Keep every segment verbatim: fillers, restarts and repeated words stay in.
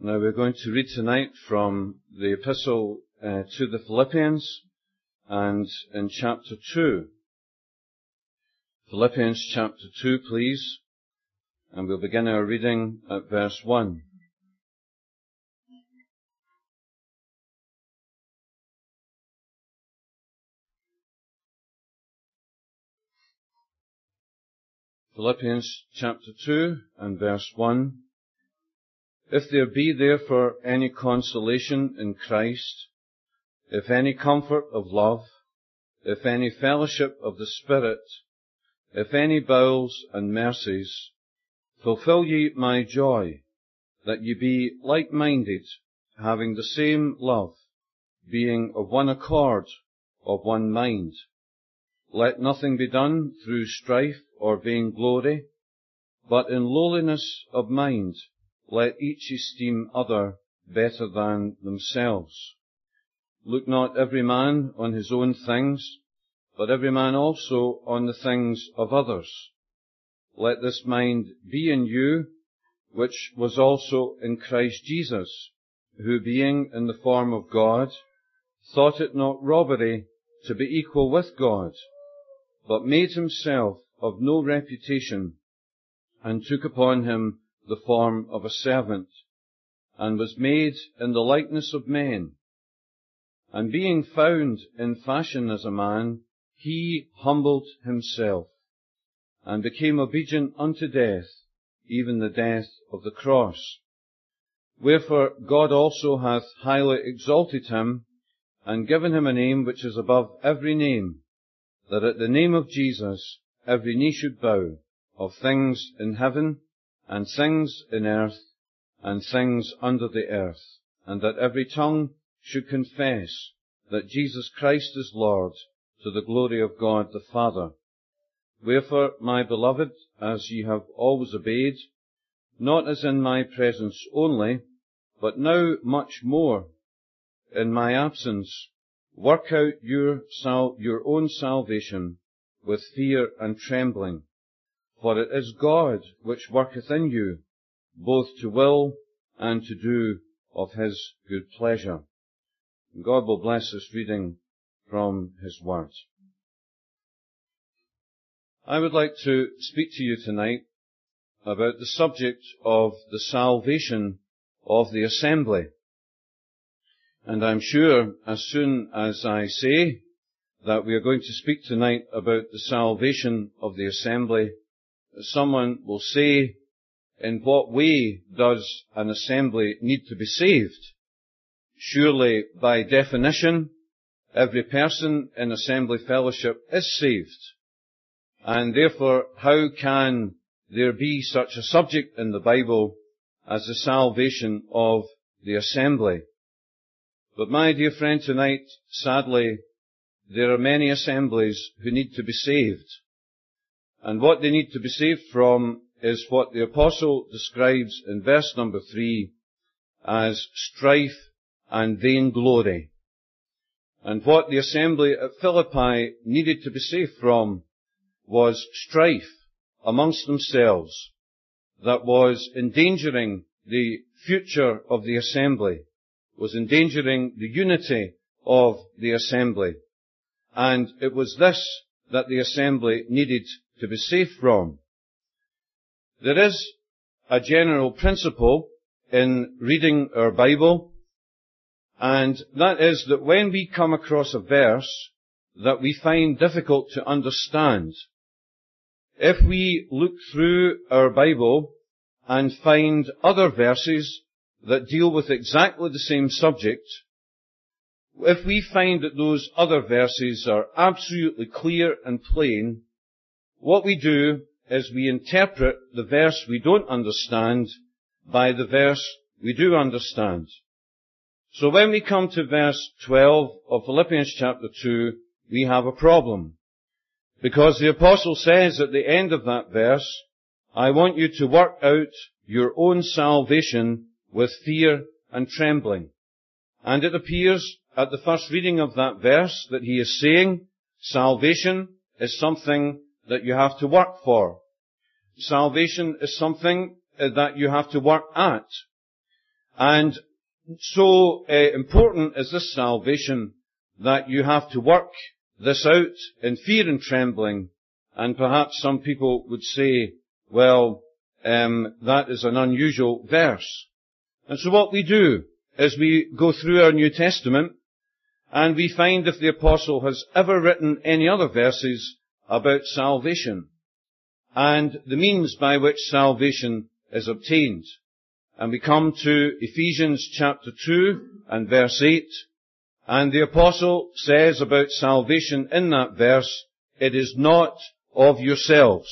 Now we're going to read tonight from the epistle uh, to the Philippians, and in chapter two. Philippians chapter two, please, and we'll begin our reading at verse one. Philippians chapter two and verse one. If there be therefore any consolation in Christ, if any comfort of love, if any fellowship of the Spirit, if any bowels and mercies, fulfill ye my joy, that ye be like-minded, having the same love, being of one accord, of one mind. Let nothing be done through strife or vainglory, but in lowliness of mind, let each esteem other better than themselves. Look not every man on his own things, but every man also on the things of others. Let this mind be in you, which was also in Christ Jesus, who being in the form of God, thought it not robbery to be equal with God, but made himself of no reputation, and took upon him the form of a servant, and was made in the likeness of men. And being found in fashion as a man, he humbled himself, and became obedient unto death, even the death of the cross. Wherefore God also hath highly exalted him, and given him a name which is above every name, that at the name of Jesus every knee should bow, of things in heaven, and things in earth, and things under the earth, and that every tongue should confess that Jesus Christ is Lord, to the glory of God the Father. Wherefore, my beloved, as ye have always obeyed, not as in my presence only, but now much more in my absence, work out your, sal- your own salvation with fear and trembling. For it is God which worketh in you, both to will and to do of his good pleasure. And God will bless this reading from his word. I would like to speak to you tonight about the subject of the salvation of the assembly. And I'm sure as soon as I say that we are going to speak tonight about the salvation of the assembly, someone will say, in what way does an assembly need to be saved? Surely, by definition, every person in assembly fellowship is saved. And therefore, how can there be such a subject in the Bible as the salvation of the assembly? But my dear friend, tonight, sadly, there are many assemblies who need to be saved. And what they need to be saved from is what the apostle describes in verse number three as strife and vainglory. And what the assembly at Philippi needed to be saved from was strife amongst themselves that was endangering the future of the assembly, was endangering the unity of the assembly. And it was this that the assembly needed to be safe from. There is a general principle in reading our Bible, and that is that when we come across a verse that we find difficult to understand, if we look through our Bible and find other verses that deal with exactly the same subject, if we find that those other verses are absolutely clear and plain, what we do is we interpret the verse we don't understand by the verse we do understand. So when we come to verse twelve of Philippians chapter two, we have a problem. Because the apostle says at the end of that verse, I want you to work out your own salvation with fear and trembling. And it appears at the first reading of that verse that he is saying salvation is something that you have to work for. Salvation is something that you have to work at. And so uh, important is this salvation that you have to work this out in fear and trembling. And perhaps some people would say, well, um, that is an unusual verse. And so what we do is we go through our New Testament and we find if the apostle has ever written any other verses about salvation and the means by which salvation is obtained. And we come to Ephesians chapter two and verse eight, and the apostle says about salvation in that verse, it is not of yourselves.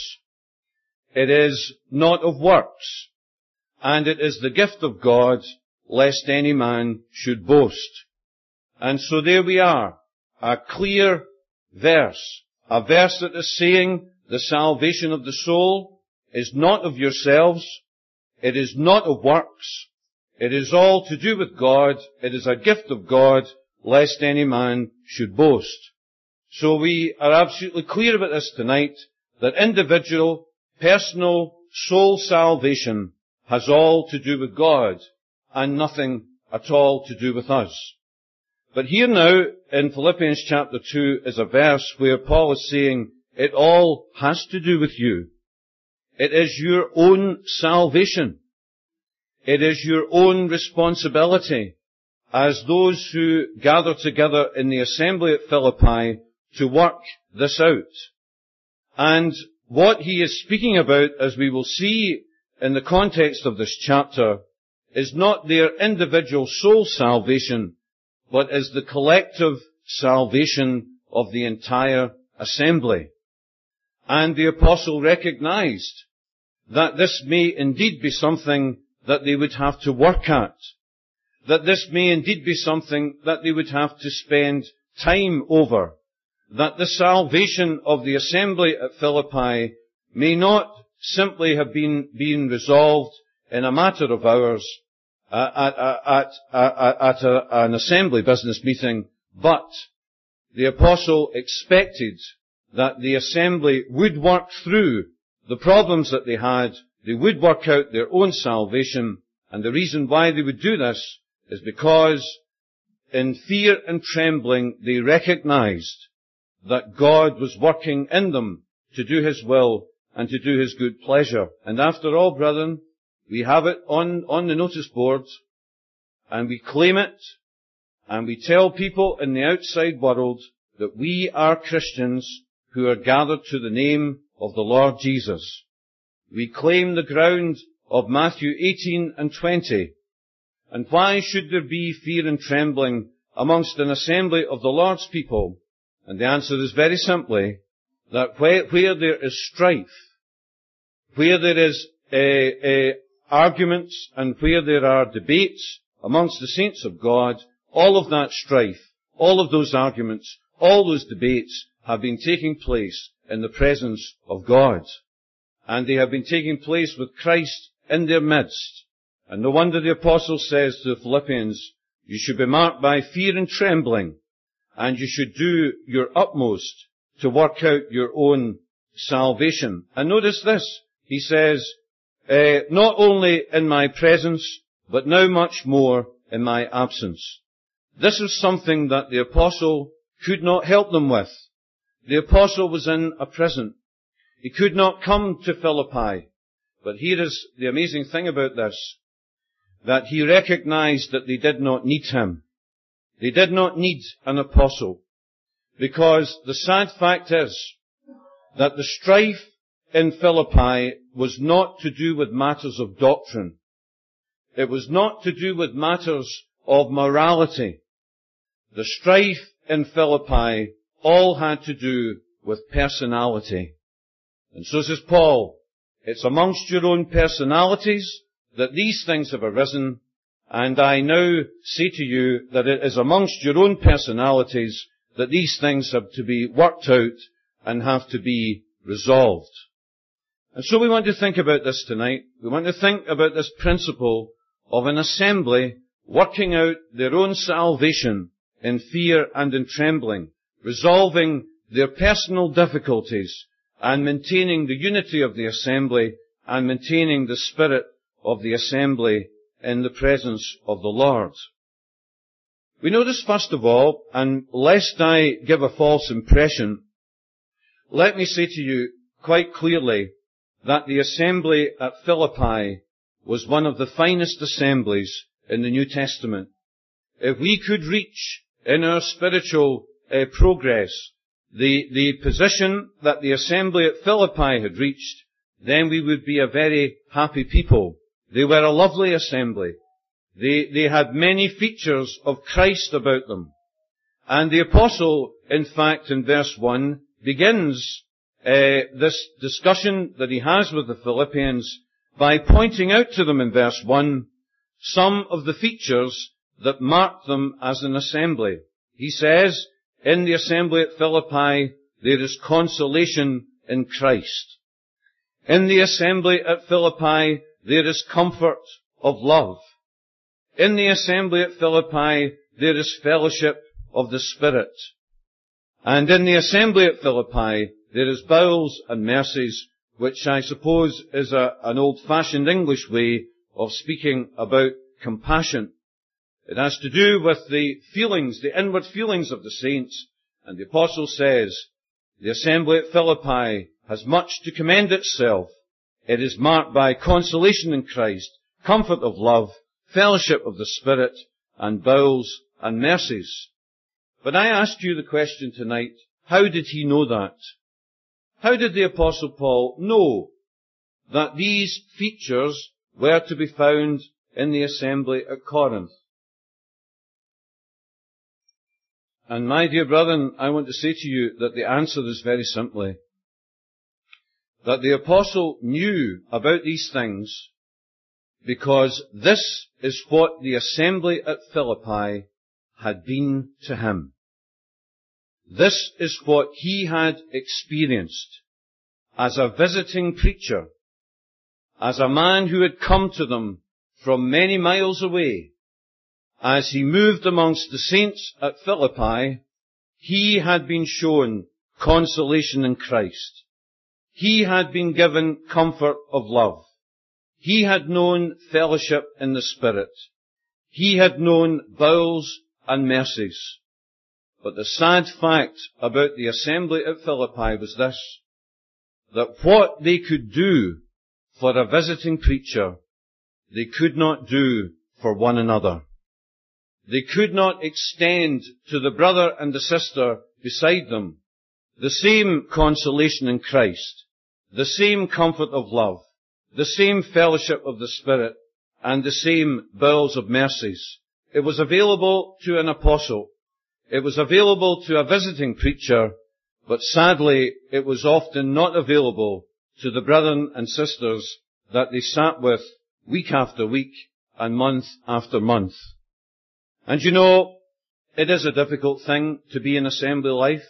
It is not of works, and it is the gift of God, lest any man should boast. And so there we are, a clear verse, a verse that is saying the salvation of the soul is not of yourselves, it is not of works, it is all to do with God, it is a gift of God, lest any man should boast. So we are absolutely clear about this tonight, that individual, personal, soul salvation has all to do with God, and nothing at all to do with us. But here now, in Philippians chapter two, is a verse where Paul is saying, it all has to do with you. It is your own salvation. It is your own responsibility as those who gather together in the assembly at Philippi to work this out. And what he is speaking about, as we will see in the context of this chapter, is not their individual soul salvation, but is the collective salvation of the entire assembly. And the apostle recognized that this may indeed be something that they would have to work at, that this may indeed be something that they would have to spend time over, that the salvation of the assembly at Philippi may not simply have been, been resolved in a matter of hours uh, at, at, at, at a, an assembly business meeting, but the apostle expected that the assembly would work through the problems that they had, they would work out their own salvation, and the reason why they would do this is because in fear and trembling they recognized that God was working in them to do His will and to do His good pleasure. And after all, brethren, we have it on, on the notice board, and we claim it, and we tell people in the outside world that we are Christians who are gathered to the name of the Lord Jesus. We claim the ground of Matthew eighteen and twenty. And why should there be fear and trembling amongst an assembly of the Lord's people? And the answer is very simply that where, where there is strife, where there is a, a arguments, and where there are debates amongst the saints of God, all of that strife, all of those arguments, all those debates have been taking place in the presence of God. And they have been taking place with Christ in their midst. And no wonder the apostle says to the Philippians, you should be marked by fear and trembling, and you should do your utmost to work out your own salvation. And notice this, he says, uh, not only in my presence, but now much more in my absence. This is something that the apostle could not help them with. The apostle was in a prison. He could not come to Philippi. But here is the amazing thing about this, that he recognized that they did not need him. They did not need an apostle. Because the sad fact is that the strife in Philippi was not to do with matters of doctrine. It was not to do with matters of morality. The strife in Philippi all had to do with personality. And so says Paul, it's amongst your own personalities that these things have arisen, and I now say to you that it is amongst your own personalities that these things have to be worked out and have to be resolved. And so we want to think about this tonight. We want to think about this principle of an assembly working out their own salvation in fear and in trembling, resolving their personal difficulties and maintaining the unity of the assembly and maintaining the spirit of the assembly in the presence of the Lord. We notice first of all, and lest I give a false impression, let me say to you quite clearly that the assembly at Philippi was one of the finest assemblies in the New Testament. If we could reach in our spiritual uh, progress the, the position that the assembly at Philippi had reached, then we would be a very happy people. They were a lovely assembly. They, they had many features of Christ about them. And the apostle, in fact, in verse one, begins uh, this discussion that he has with the Philippians by pointing out to them in verse one some of the features that marked them as an assembly. He says, in the assembly at Philippi, there is consolation in Christ. In the assembly at Philippi, there is comfort of love. In the assembly at Philippi, there is fellowship of the Spirit. And in the assembly at Philippi, there is bowels and mercies, which I suppose is a, an old-fashioned English way of speaking about compassion. It has to do with the feelings, the inward feelings of the saints. And the apostle says, the assembly at Philippi has much to commend itself. It is marked by consolation in Christ, comfort of love, fellowship of the Spirit, and bowels and mercies. But I asked you the question tonight, how did he know that? How did the Apostle Paul know that these features were to be found in the assembly at Corinth? And my dear brethren, I want to say to you that the answer is very simply that the apostle knew about these things because this is what the assembly at Philippi had been to him. This is what he had experienced as a visiting preacher, as a man who had come to them from many miles away. As he moved amongst the saints at Philippi, he had been shown consolation in Christ. He had been given comfort of love. He had known fellowship in the Spirit. He had known bowels and mercies. But the sad fact about the assembly at Philippi was this, that what they could do for a visiting preacher, they could not do for one another. They could not extend to the brother and the sister beside them the same consolation in Christ, the same comfort of love, the same fellowship of the Spirit, and the same bowels of mercies. It was available to an apostle. It was available to a visiting preacher, but sadly it was often not available to the brethren and sisters that they sat with week after week and month after month. And you know, it is a difficult thing to be in assembly life.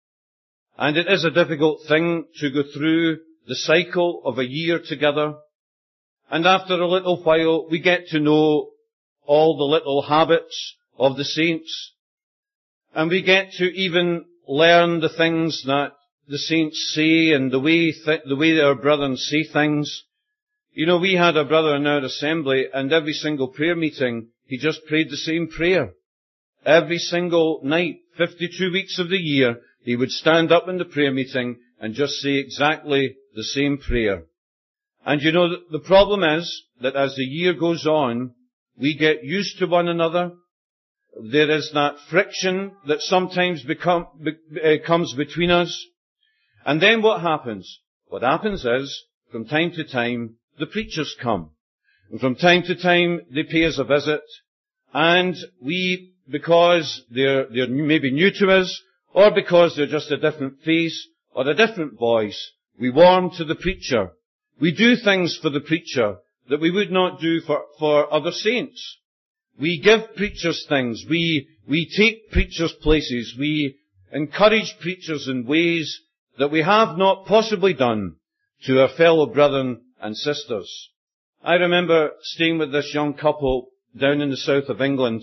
And it is a difficult thing to go through the cycle of a year together. And after a little while, we get to know all the little habits of the saints. And we get to even learn the things that the saints say and the way, th- the way our brethren say things. You know, we had a brother in our assembly, and every single prayer meeting, he just prayed the same prayer. Every single night, fifty-two weeks of the year, he would stand up in the prayer meeting and just say exactly the same prayer. And you know, the problem is that as the year goes on, we get used to one another. There is that friction that sometimes become, be, uh, comes between us. And then what happens? What happens is, from time to time, the preachers come. And from time to time, they pay us a visit. And we, because they're, they're maybe new to us, or because they're just a different face, or a different voice, we warm to the preacher. We do things for the preacher that we would not do for, for other saints. We give preachers things. We, we take preachers places. We encourage preachers in ways that we have not possibly done to our fellow brethren and sisters. I remember staying with this young couple down in the south of England.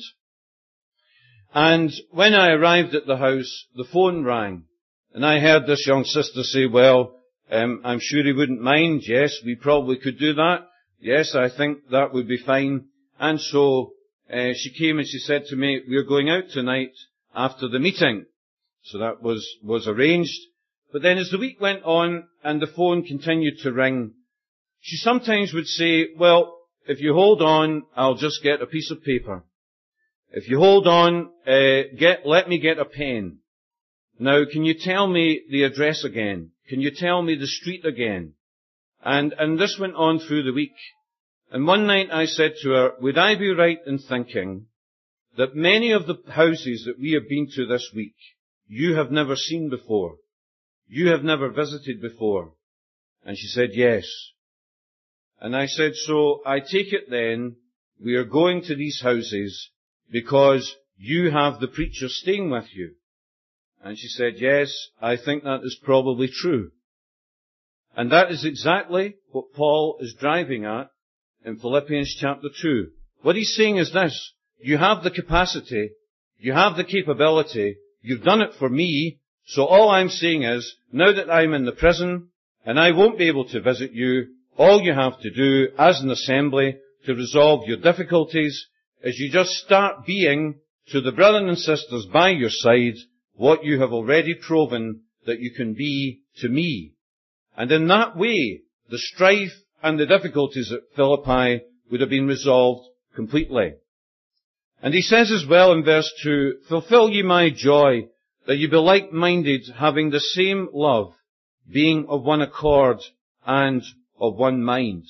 And when I arrived at the house, the phone rang. And I heard this young sister say, well, um, I'm sure he wouldn't mind. Yes, we probably could do that. Yes, I think that would be fine. And so uh, she came and she said to me, we're going out tonight after the meeting. So that was, was arranged. But then as the week went on and the phone continued to ring, she sometimes would say, well, if you hold on, I'll just get a piece of paper. If you hold on, uh, get, let me get a pen. Now, can you tell me the address again? Can you tell me the street again? And, and this went on through the week. And one night I said to her, would I be right in thinking that many of the houses that we have been to this week, you have never seen before? You have never visited before? And she said, yes. And I said, so I take it then, we are going to these houses because you have the preacher staying with you. And she said, yes, I think that is probably true. And that is exactly what Paul is driving at in Philippians chapter two. What he's saying is this: you have the capacity, you have the capability, you've done it for me, so all I'm saying is, now that I'm in the prison, and I won't be able to visit you, all you have to do as an assembly to resolve your difficulties is you just start being to the brothers and sisters by your side what you have already proven that you can be to me. And in that way, the strife and the difficulties at Philippi would have been resolved completely. And he says as well in verse two, fulfill ye my joy, that ye be like-minded, having the same love, being of one accord and of one mind.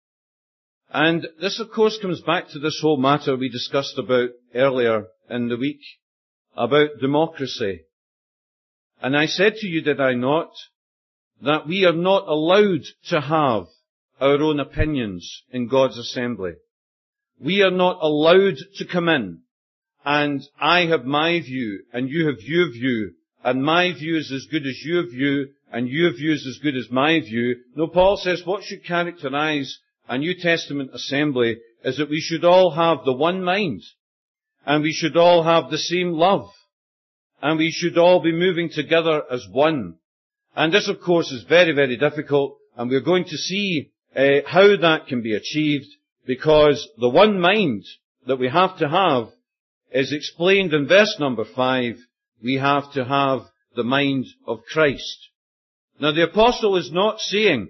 And this, of course, comes back to this whole matter we discussed about earlier in the week, about democracy. And I said to you, did I not, that we are not allowed to have our own opinions in God's assembly. We are not allowed to come in and I have my view and you have your view and my view is as good as your view and your view is as good as my view. No, Paul says what should characterize a New Testament assembly is that we should all have the one mind and we should all have the same love and we should all be moving together as one. And this, of course, is very, very difficult, and we're going to see uh, how that can be achieved, because the one mind that we have to have is explained in verse number five. We have to have the mind of Christ. Now, the apostle is not saying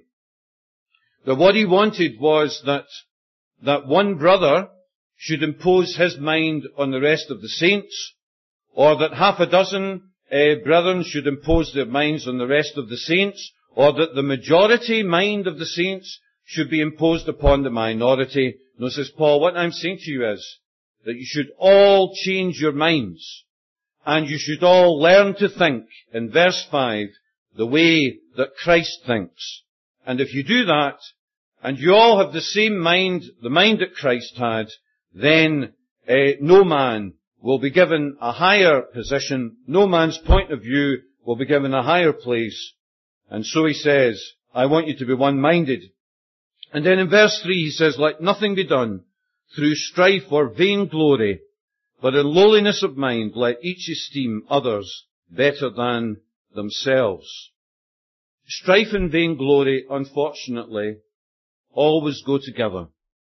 that what he wanted was that that one brother should impose his mind on the rest of the saints, or that half a dozen Uh, brethren should impose their minds on the rest of the saints, or that the majority mind of the saints should be imposed upon the minority. No, says Paul, what I'm saying to you is that you should all change your minds, and you should all learn to think, in verse five, the way that Christ thinks. And if you do that, and you all have the same mind, the mind that Christ had, then uh, no man will be given a higher position. No man's point of view will be given a higher place. And so he says, I want you to be one-minded. And then in verse three he says, let nothing be done through strife or vainglory, but in lowliness of mind let each esteem others better than themselves. Strife and vainglory, unfortunately, always go together.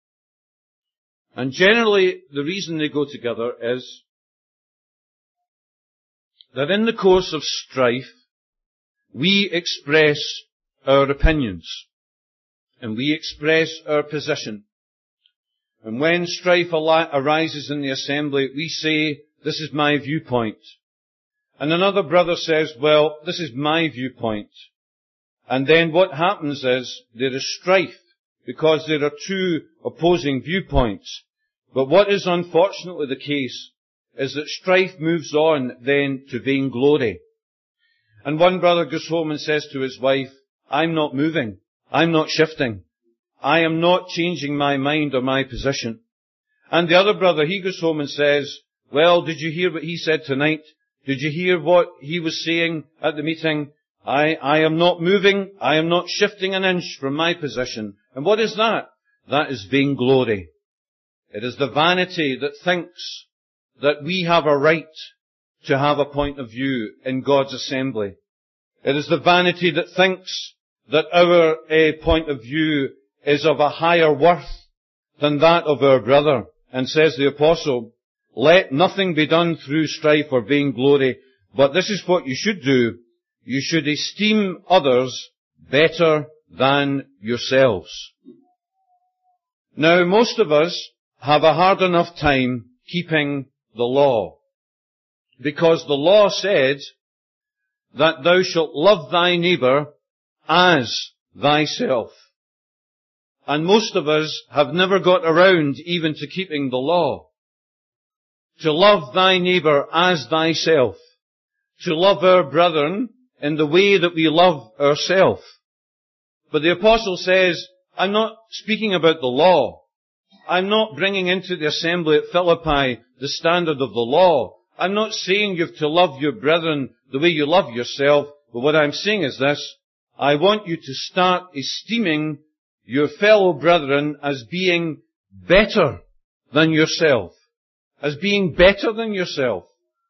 And generally, the reason they go together is that in the course of strife, we express our opinions, and we express our position. And when strife arises in the assembly, we say, this is my viewpoint. And another brother says, well, this is my viewpoint. And then what happens is, there is strife, because there are two opposing viewpoints. But what is unfortunately the case is that strife moves on then to vainglory. And one brother goes home and says to his wife, I'm not moving. I'm not shifting. I am not changing my mind or my position. And the other brother, he goes home and says, well, did you hear what he said tonight? Did you hear what he was saying at the meeting? I, I am not moving. I am not shifting an inch from my position. And what is that? That is vainglory. It is the vanity that thinks that we have a right to have a point of view in God's assembly. It is the vanity that thinks that our uh, point of view is of a higher worth than that of our brother. and says the apostle, let nothing be done through strife or vain glory, but this is what you should do. You should esteem others better than yourselves. Now, most of us have a hard enough time keeping the law, because the law said that thou shalt love thy neighbour as thyself. And most of us have never got around even to keeping the law. To love thy neighbour as thyself. To love our brethren in the way that we love ourselves. But the apostle says, I'm not speaking about the law. I'm not bringing into the assembly at Philippi the standard of the law. I'm not saying you have to love your brethren the way you love yourself, but what I'm saying is this: I want you to start esteeming your fellow brethren as being better than yourself. As being better than yourself.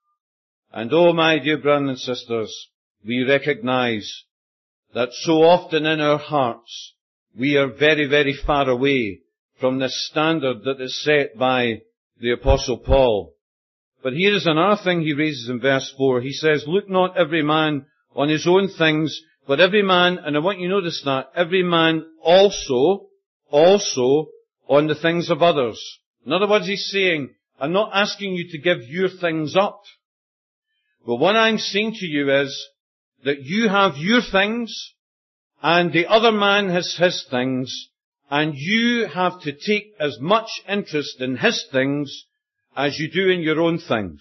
And oh, my dear brothers and sisters, we recognize that so often in our hearts we are very, very far away from the standard that is set by the Apostle Paul. But here is another thing he raises in verse four. He says, look not every man on his own things, but every man, and I want you to notice that, every man also, also on the things of others. In other words, he's saying, I'm not asking you to give your things up. But what I'm saying to you is that you have your things, and the other man has his things, and you have to take as much interest in his things as you do in your own things.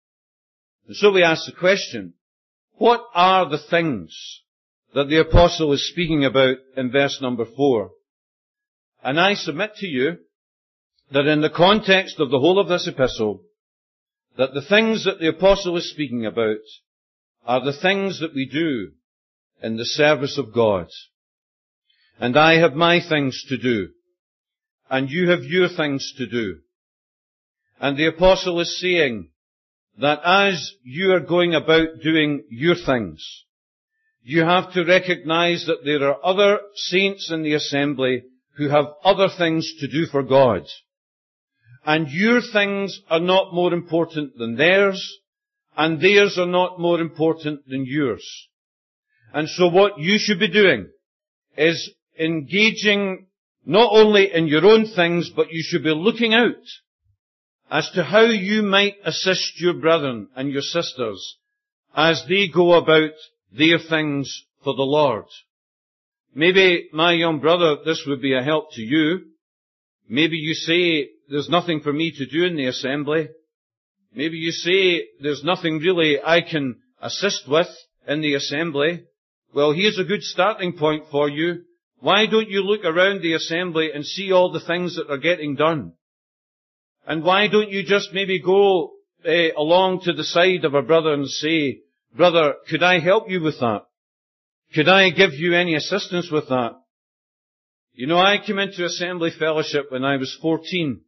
And so we ask the question, what are the things that the apostle is speaking about in verse number four? And I submit to you that in the context of the whole of this epistle, that the things that the apostle is speaking about are the things that we do in the service of God. And I have my things to do, and you have your things to do. And the apostle is saying that as you are going about doing your things, you have to recognize that there are other saints in the assembly who have other things to do for God. And your things are not more important than theirs, and theirs are not more important than yours. And so what you should be doing is engaging not only in your own things, but you should be looking out as to how you might assist your brethren and your sisters as they go about their things for the Lord. Maybe, my young brother, this would be a help to you. Maybe you say, there's nothing for me to do in the assembly. Maybe you say, there's nothing really I can assist with in the assembly. Well, here's a good starting point for you. Why don't you look around the assembly and see all the things that are getting done? And why don't you just maybe go uh, along to the side of a brother and say, brother, could I help you with that? Could I give you any assistance with that? You know, I came into Assembly Fellowship when I was fourteen.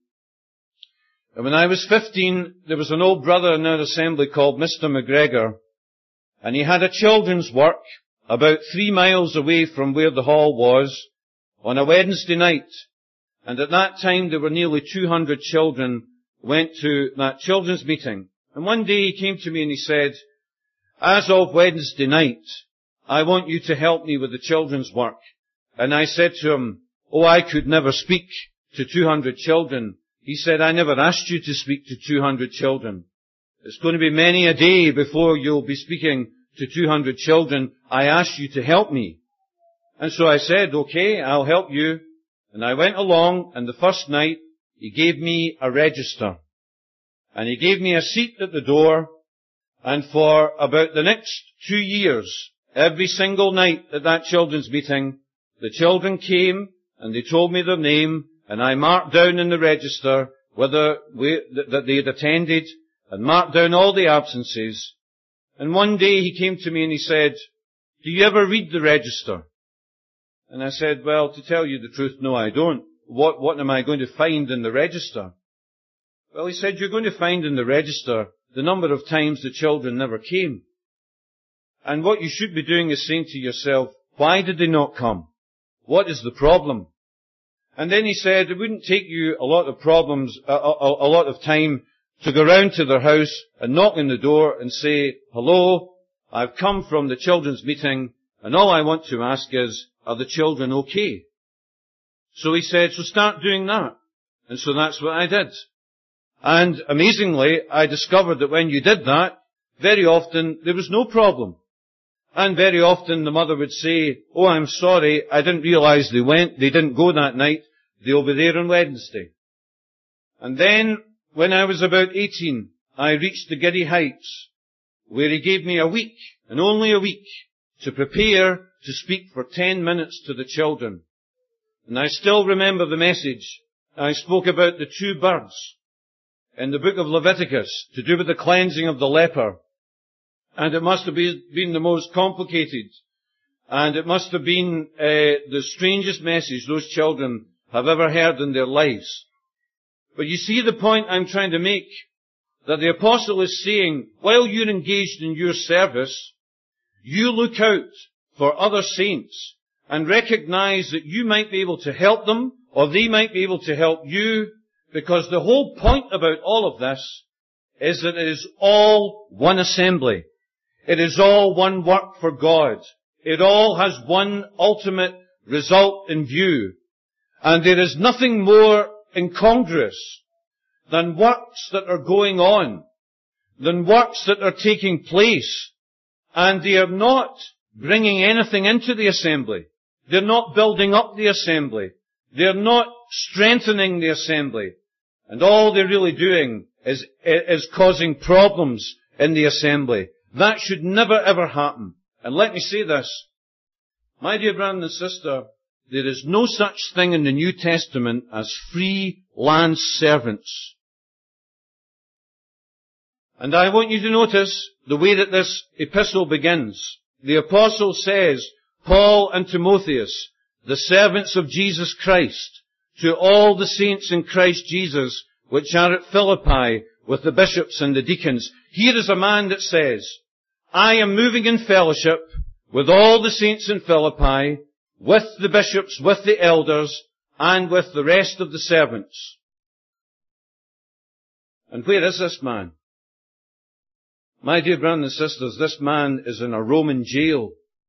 And when I was fifteen, there was an old brother in our assembly called Mister McGregor, and he had a children's work about three miles away from where the hall was on a Wednesday night. And at that time there were nearly two hundred children went to that children's meeting. And one day he came to me and he said, as of Wednesday night, I want you to help me with the children's work. And I said to him, oh, I could never speak to two hundred children. He said, I never asked you to speak to two hundred children. It's going to be many a day before you'll be speaking to two hundred children. I asked you to help me. And so I said, okay, I'll help you. And I went along, and the first night, he gave me a register. And he gave me a seat at the door. And for about the next two years, every single night at that children's meeting, the children came and they told me their name, and I marked down in the register whether we, that they had attended, and marked down all the absences. And one day he came to me and he said, do you ever read the register? And I said, well, to tell you the truth, no, I don't. What, what am I going to find in the register? Well, he said, you're going to find in the register the number of times the children never came. And what you should be doing is saying to yourself, why did they not come? What is the problem? And then he said it wouldn't take you a lot of problems, a, a, a lot of time to go round to their house and knock on the door and say, hello, I've come from the children's meeting and all I want to ask is, are the children okay? So he said, so start doing that. And so that's what I did. And amazingly, I discovered that when you did that, very often there was no problem. And very often the mother would say, oh, I'm sorry, I didn't realize they went, they didn't go that night, they'll be there on Wednesday. And then, when I was about eighteen, I reached the giddy heights, where he gave me a week, and only a week, to prepare to speak for ten minutes to the children. And I still remember the message. I spoke about the two birds in the book of Leviticus, to do with the cleansing of the leper. And it must have been the most complicated, and it must have been uh, the strangest message those children have ever heard in their lives. But you see the point I'm trying to make, that the apostle is saying, while you're engaged in your service, you look out for other saints and recognize that you might be able to help them, or they might be able to help you, because the whole point about all of this is that it is all one assembly. It is all one work for God. It all has one ultimate result in view. And there is nothing more incongruous than works that are going on, than works that are taking place, and they are not bringing anything into the assembly. They're not building up the assembly. They're not strengthening the assembly. And all they're really doing is, is causing problems in the assembly. That should never ever happen. And let me say this. My dear brother and sister, there is no such thing in the New Testament as freelance servants. And I want you to notice the way that this epistle begins. The apostle says, Paul and Timotheus, the servants of Jesus Christ, to all the saints in Christ Jesus, which are at Philippi, with the bishops and the deacons. Here is a man that says, I am moving in fellowship with all the saints in Philippi, with the bishops, with the elders, and with the rest of the servants. And where is this man? My dear brothers and sisters, this man is in a Roman jail.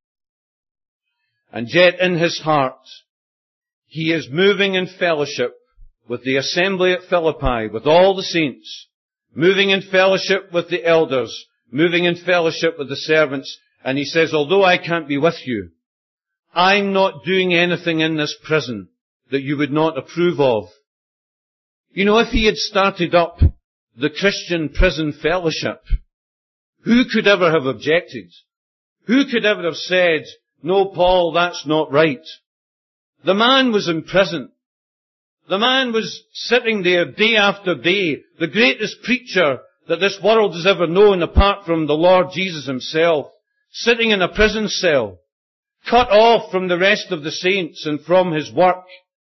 And yet in his heart, he is moving in fellowship with the assembly at Philippi, with all the saints, moving in fellowship with the elders, moving in fellowship with the servants. And he says, although I can't be with you, I'm not doing anything in this prison that you would not approve of. You know, if he had started up the Christian prison fellowship, who could ever have objected? Who could ever have said, no, Paul, that's not right? The man was in prison. The man was sitting there day after day, the greatest preacher that this world has ever known apart from the Lord Jesus himself, sitting in a prison cell, cut off from the rest of the saints and from his work.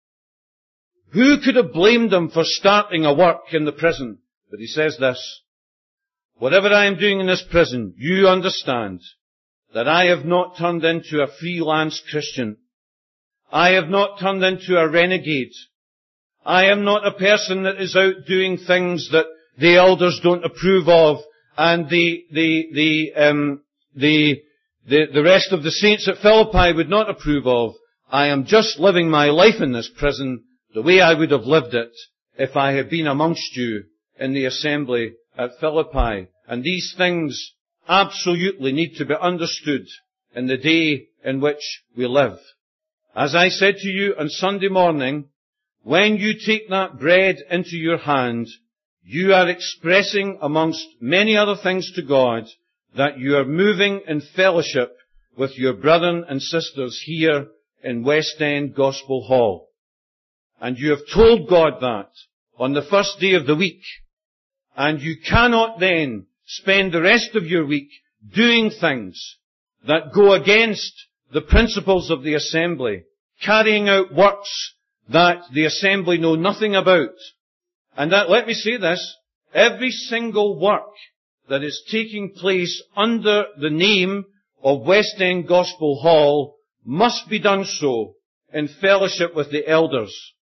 Who could have blamed him for starting a work in the prison? But he says this, whatever I am doing in this prison, you understand that I have not turned into a freelance Christian. I have not turned into a renegade. I am not a person that is out doing things that the elders don't approve of, and the the the um the the the rest of the saints at Philippi would not approve of. I am just living my life in this prison the way I would have lived it if I had been amongst you in the assembly at Philippi. And these things absolutely need to be understood in the day in which we live. As I said to you on Sunday morning, when you take that bread into your hand, you are expressing, amongst many other things to God, that you are moving in fellowship with your brethren and sisters here in West End Gospel Hall. And you have told God that on the first day of the week. And you cannot then spend the rest of your week doing things that go against the principles of the assembly, carrying out works that the assembly know nothing about. And that, let me say this, every single work that is taking place under the name of West End Gospel Hall must be done so in fellowship with the elders.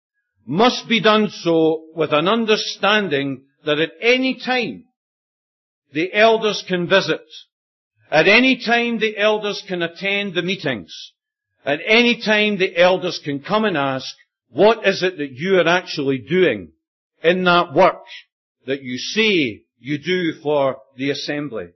must be done so with an understanding that at any time the elders can visit. At any time the elders can attend the meetings. At any time the elders can come and ask, what is it that you are actually doing in that work that you say you do for the assembly?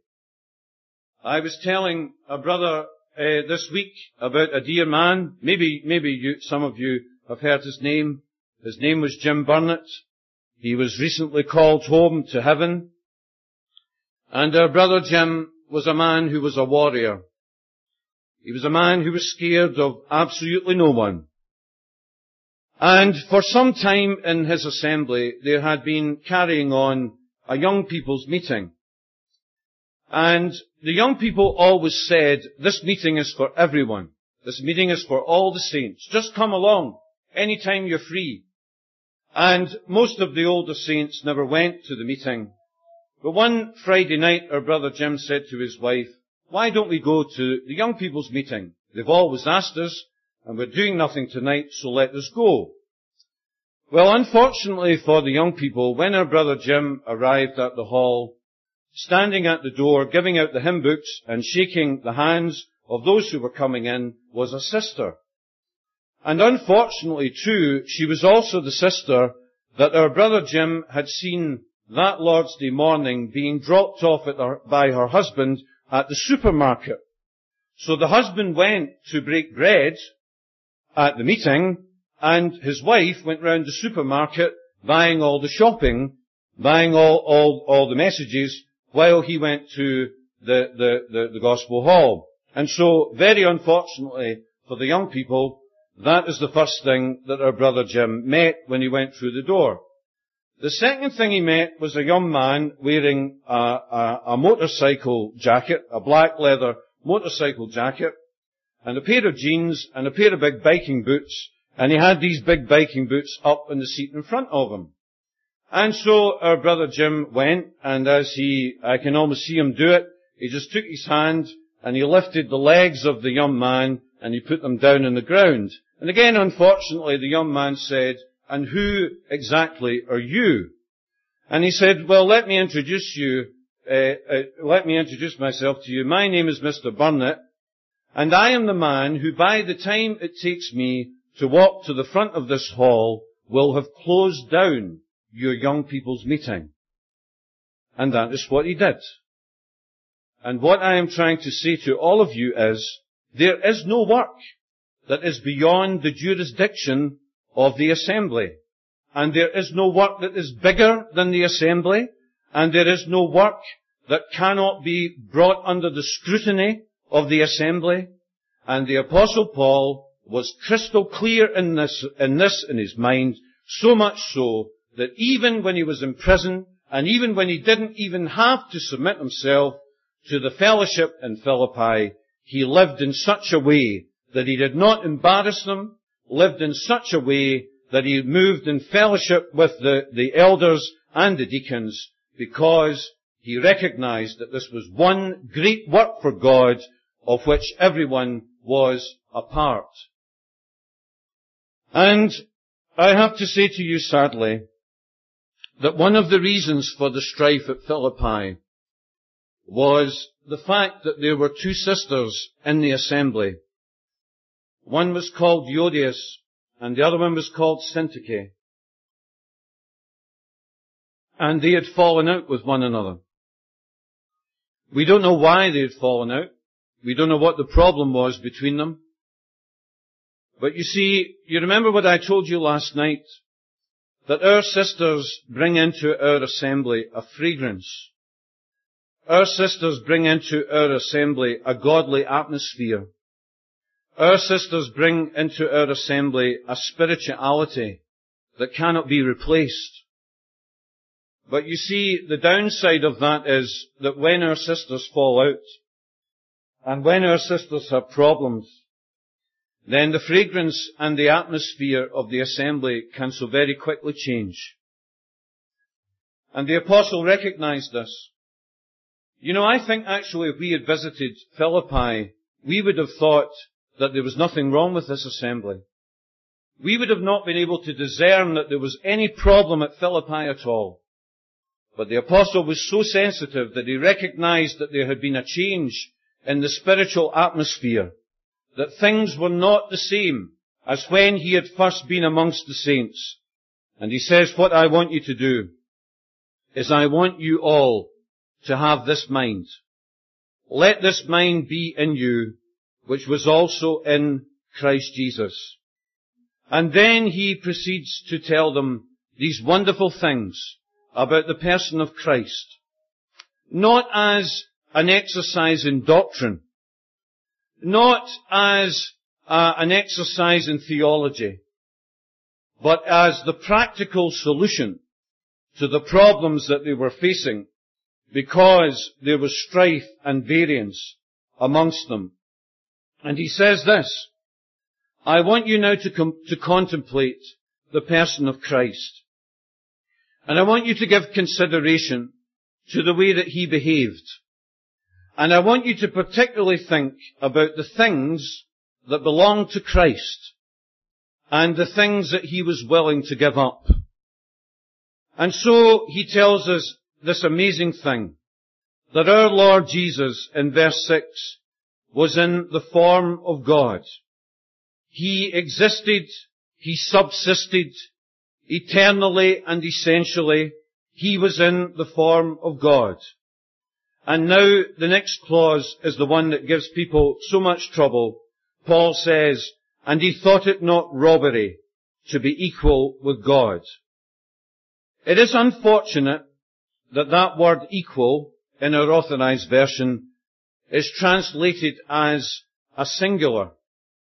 I was telling a brother uh, this week about a dear man. Maybe, maybe you, some of you have heard his name. His name was Jim Burnett. He was recently called home to heaven. And our brother Jim was a man who was a warrior. He was a man who was scared of absolutely no one. And for some time in his assembly, there had been carrying on a young people's meeting. And the young people always said, this meeting is for everyone. This meeting is for all the saints. Just come along anytime you're free. And most of the older saints never went to the meeting. But one Friday night, our brother Jim said to his wife, why don't we go to the young people's meeting? They've always asked us, and we're doing nothing tonight, so let us go. Well, unfortunately for the young people, when our brother Jim arrived at the hall, standing at the door, giving out the hymn books and shaking the hands of those who were coming in, was a sister. And unfortunately too, she was also the sister that our brother Jim had seen that Lord's Day morning being dropped off at her, by her husband at the supermarket. So the husband went to break bread at the meeting, and his wife went round the supermarket buying all the shopping, buying all, all, all the messages, while he went to the, the, the, the gospel hall. And so, very unfortunately for the young people, that is the first thing that our brother Jim met when he went through the door. The second thing he met was a young man wearing a, a, a motorcycle jacket, a black leather motorcycle jacket, and a pair of jeans and a pair of big biking boots, and he had these big biking boots up in the seat in front of him. And so our brother Jim went, and as he, I can almost see him do it, he just took his hand and he lifted the legs of the young man and he put them down on the ground. And again, unfortunately, the young man said, and who exactly are you? And he said, well, let me introduce you, uh, uh, let me introduce myself to you. My name is Mister Burnett, and I am the man who by the time it takes me to walk to the front of this hall will have closed down your young people's meeting. And that is what he did. And what I am trying to say to all of you is, there is no work that is beyond the jurisdiction of the assembly. And there is no work that is bigger than the assembly. And there is no work that cannot be brought under the scrutiny of the assembly. And the Apostle Paul was crystal clear in this, in this in his mind, so much so that even when he was in prison, and even when he didn't even have to submit himself to the fellowship in Philippi, he lived in such a way that he did not embarrass them, lived in such a way that he moved in fellowship with the, the elders and the deacons, because he recognized that this was one great work for God of which everyone was a part. And I have to say to you sadly that one of the reasons for the strife at Philippi was the fact that there were two sisters in the assembly. One was called Euodias, and the other one was called Syntyche. And they had fallen out with one another. We don't know why they had fallen out. We don't know what the problem was between them. But you see, you remember what I told you last night? That our sisters bring into our assembly a fragrance. Our sisters bring into our assembly a godly atmosphere. Our sisters bring into our assembly a spirituality that cannot be replaced. But you see, the downside of that is that when our sisters fall out, and when our sisters have problems, then the fragrance and the atmosphere of the assembly can so very quickly change. And the apostle recognized this. You know, I think actually if we had visited Philippi, we would have thought that there was nothing wrong with this assembly. we would have not been able to discern that there was any problem at Philippi at all. But the apostle was so sensitive that he recognized that there had been a change in the spiritual atmosphere, that things were not the same as when he had first been amongst the saints. And he says, what I want you to do is I want you all to have this mind. Let this mind be in you, which was also in Christ Jesus. And then he proceeds to tell them these wonderful things about the person of Christ, not as an exercise in doctrine, not as uh, an exercise in theology, but as the practical solution to the problems that they were facing, because there was strife and variance amongst them. And he says this, I want you now to, com- to contemplate the person of Christ. And I want you to give consideration to the way that he behaved. And I want you to particularly think about the things that belong to Christ and the things that he was willing to give up. And so he tells us this amazing thing, that our Lord Jesus, in verse six, was in the form of God. He existed, he subsisted, eternally and essentially. He was in the form of God. And now the next clause is the one that gives people so much trouble. Paul says, and he thought it not robbery to be equal with God. It is unfortunate that that word equal in our authorized version is translated as a singular.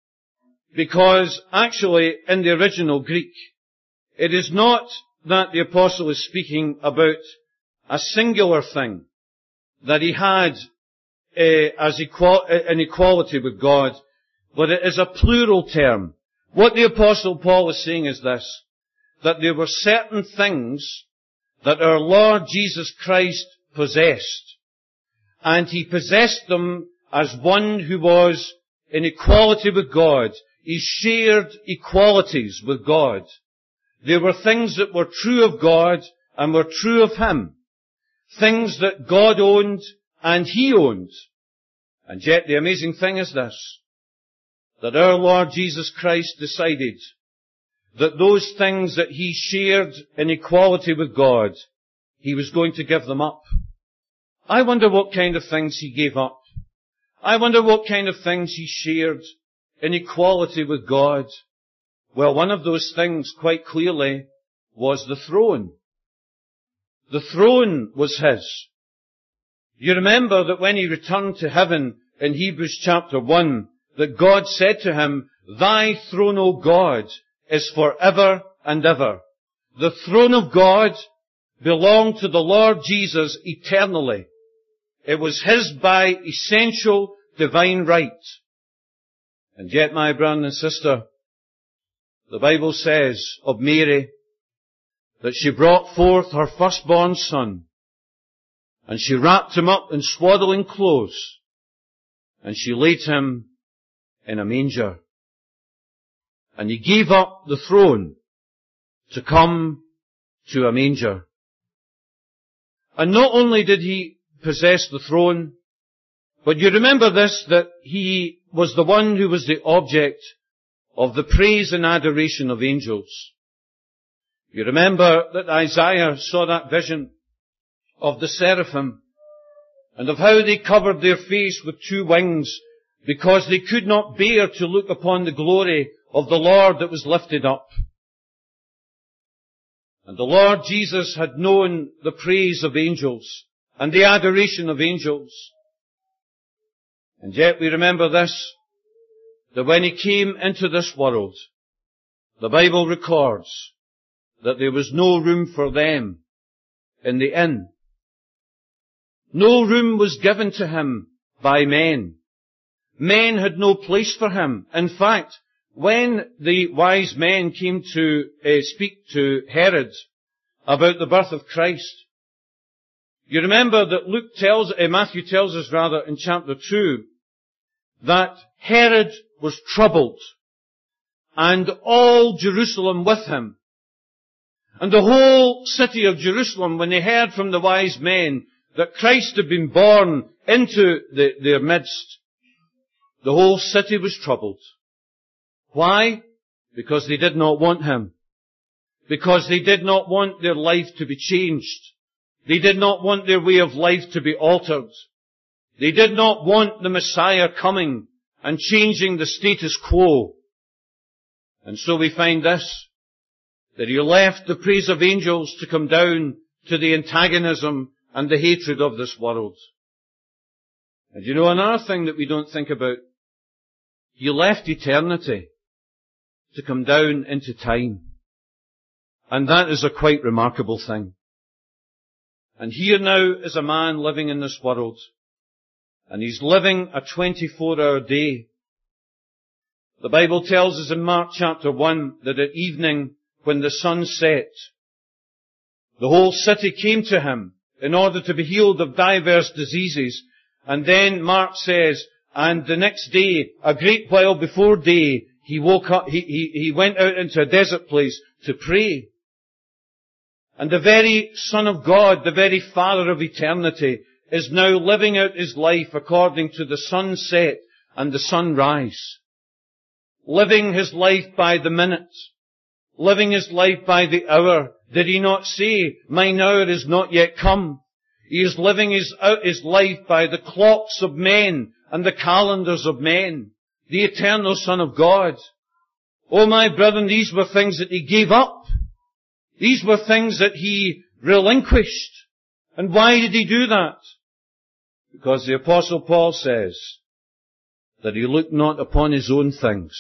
Because actually in the original Greek, it is not that the apostle is speaking about a singular thing that he had uh, as equal, an equality with God, but it is a plural term. What the apostle Paul is saying is this, that there were certain things that our Lord Jesus Christ possessed, and he possessed them as one who was in equality with God. He shared equalities with God. There were things that were true of God and were true of him. Things that God owned and he owned. And yet the amazing thing is this, that our Lord Jesus Christ decided that those things that he shared in equality with God, he was going to give them up. I wonder what kind of things he gave up. I wonder what kind of things he shared in equality with God. Well, one of those things, quite clearly, was the throne. The throne was his. You remember that when he returned to heaven in Hebrews chapter one, that God said to him, thy throne, O God, is forever and ever. The throne of God belonged to the Lord Jesus eternally. It was his by essential divine right. And yet, my brother and sister, the Bible says of Mary that she brought forth her firstborn son, and she wrapped him up in swaddling clothes, and she laid him in a manger. And he gave up the throne to come to a manger. And not only did he possess the throne, but you remember this, that he was the one who was the object of the praise and adoration of angels. You remember that Isaiah saw that vision of the seraphim and of how they covered their face with two wings because they could not bear to look upon the glory of the Lord that was lifted up. And the Lord Jesus had known the praise of angels and the adoration of angels. And yet we remember this, that when he came into this world, the Bible records that there was no room for them in the inn. No room was given to him by men. Men had no place for him. In fact, when the wise men came to uh, speak to Herod about the birth of Christ, you remember that Luke tells, uh, Matthew tells us rather in chapter two, that Herod was troubled and all Jerusalem with him. And the whole city of Jerusalem, when they heard from the wise men that Christ had been born into the, their midst, the whole city was troubled. Why? Because they did not want him. Because they did not want their life to be changed. They did not want their way of life to be altered. They did not want the Messiah coming and changing the status quo. And so we find this, that he left the praise of angels to come down to the antagonism and the hatred of this world. And you know, another thing that we don't think about, he left eternity to come down into time. And that is a quite remarkable thing. And here now is a man living in this world, and he's living a twenty-four hour day. The Bible tells us in Mark chapter one that at evening, when the sun set, the whole city came to him in order to be healed of diverse diseases. And then Mark says, and the next day, a great while before day, he woke up, he, he, he went out into a desert place to pray. And the very Son of God, the very Father of eternity, is now living out his life according to the sunset and the sunrise. Living his life by the minute. Living his life by the hour. Did he not say, mine hour is not yet come? He is living his, his life by the clocks of men and the calendars of men. The eternal Son of God. Oh my brethren, these were things that he gave up. These were things that he relinquished. And why did he do that? Because the Apostle Paul says that he looked not upon his own things,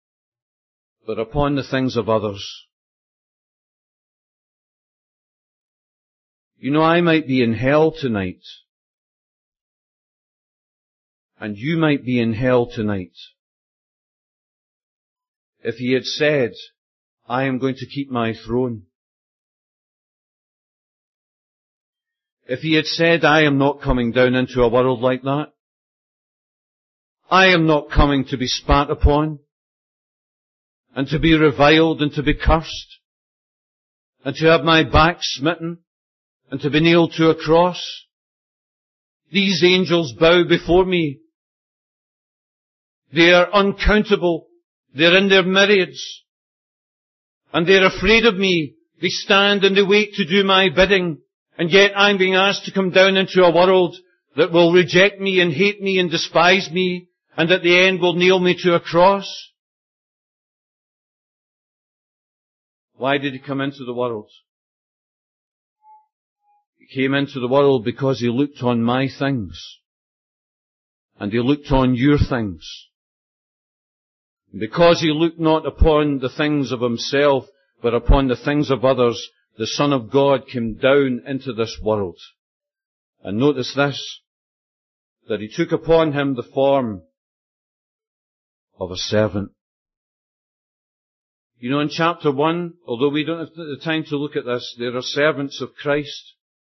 but upon the things of others. You know, I might be in hell tonight, and you might be in hell tonight, if he had said, I am going to keep my throne. If he had said, I am not coming down into a world like that. I am not coming to be spat upon, and to be reviled, and to be cursed, and to have my back smitten, and to be nailed to a cross. These angels bow before me. They are uncountable. They're in their myriads. And they're afraid of me. They stand and they wait to do my bidding. And yet I'm being asked to come down into a world that will reject me and hate me and despise me, and at the end will nail me to a cross. Why did he come into the world? He came into the world because he looked on my things. And he looked on your things. And because he looked not upon the things of himself, but upon the things of others, the Son of God came down into this world. And notice this, that he took upon him the form of a servant. You know, in chapter one, although we don't have the time to look at this, there are servants of Christ.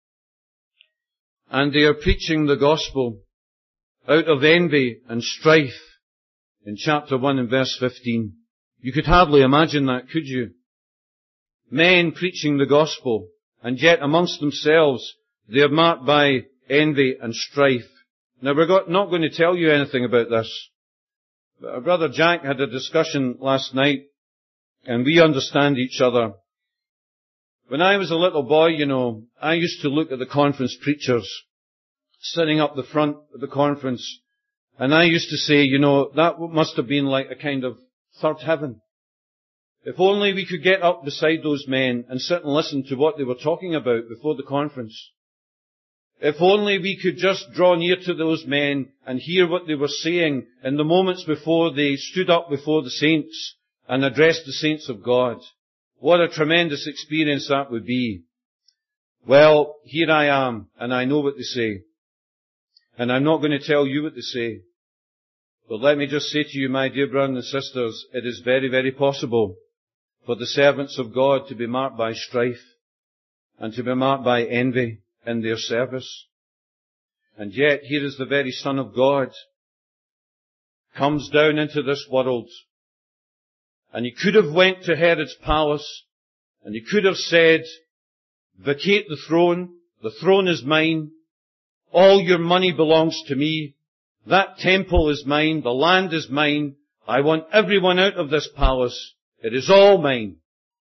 And they are preaching the gospel out of envy and strife in chapter one and verse fifteen. You could hardly imagine that, could you? Men preaching the gospel, and yet amongst themselves they are marked by envy and strife. Now we're not going to tell you anything about this, but our brother Jack had a discussion last night, and we understand each other. When I was a little boy, you know, I used to look at the conference preachers sitting up the front of the conference, and I used to say, you know, that must have been like a kind of third heaven. If only we could get up beside those men and sit and listen to what they were talking about before the conference. If only we could just draw near to those men and hear what they were saying in the moments before they stood up before the saints and addressed the saints of God. What a tremendous experience that would be. Well, here I am, and I know what they say. And I'm not going to tell you what they say. But let me just say to you, my dear brothers and sisters, it is very, very possible for the servants of God to be marked by strife and to be marked by envy in their service. And yet, here is the very Son of God comes down into this world, And he could have went to Herod's palace, and he could have said, vacate the throne, the throne is mine, all your money belongs to me, that temple is mine, the land is mine, I want everyone out of this palace, it is all mine.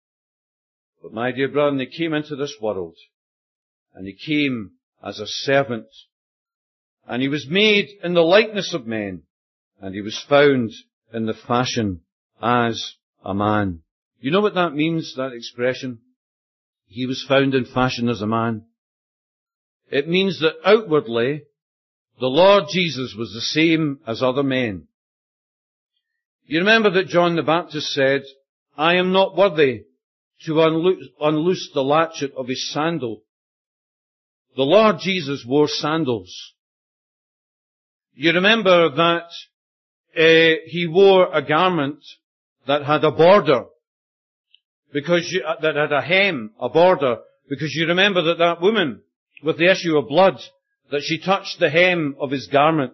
But my dear brethren, he came into this world, and he came as a servant, and he was made in the likeness of men, and he was found in the fashion as a man. You know what that means, that expression? He was found in fashion as a man. It means that outwardly, the Lord Jesus was the same as other men. You remember that John the Baptist said, I am not worthy to unlo- unloose the latchet of his sandal. The Lord Jesus wore sandals. You remember that uh, he wore a garment that had a border, because you, uh, that had a hem, a border, because you remember that that woman with the issue of blood, that she touched the hem of his garment.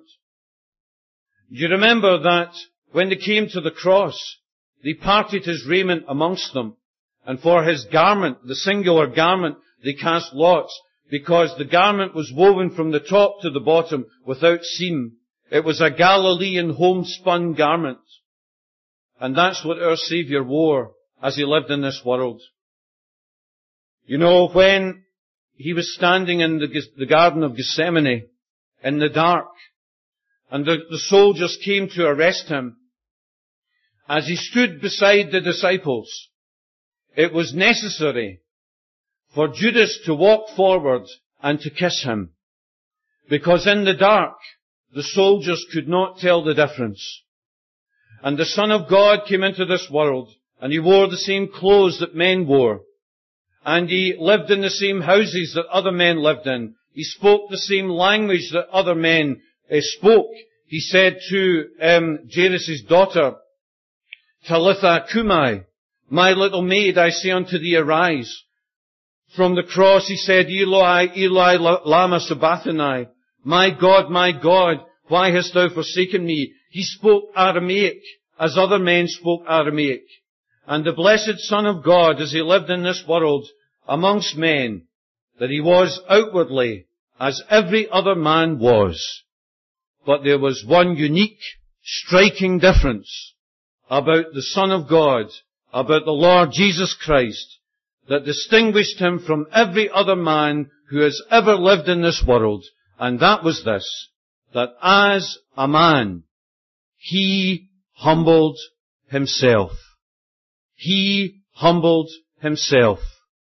You remember that when they came to the cross, they parted his raiment amongst them, and for his garment, the singular garment, they cast lots, because the garment was woven from the top to the bottom without seam. It was a Galilean homespun garment. And that's what our Saviour wore as he lived in this world. You know, when he was standing in the, the Garden of Gethsemane in the dark, and the, the soldiers came to arrest him, as he stood beside the disciples, it was necessary for Judas to walk forward and to kiss him, because in the dark, the soldiers could not tell the difference. And the Son of God came into this world, and he wore the same clothes that men wore. And he lived in the same houses that other men lived in. He spoke the same language that other men uh, spoke. He said to um, Jairus' daughter, Talitha cumi, my little maid, I say unto thee, arise. From the cross he said, Eloi, Eloi, lama sabachthani, my God, my God, why hast thou forsaken me? He spoke Aramaic, as other men spoke Aramaic. And the blessed Son of God, as he lived in this world amongst men, that he was outwardly as every other man was. But there was one unique, striking difference about the Son of God, about the Lord Jesus Christ, that distinguished him from every other man who has ever lived in this world. And that was this, that as a man, he humbled himself. He humbled himself.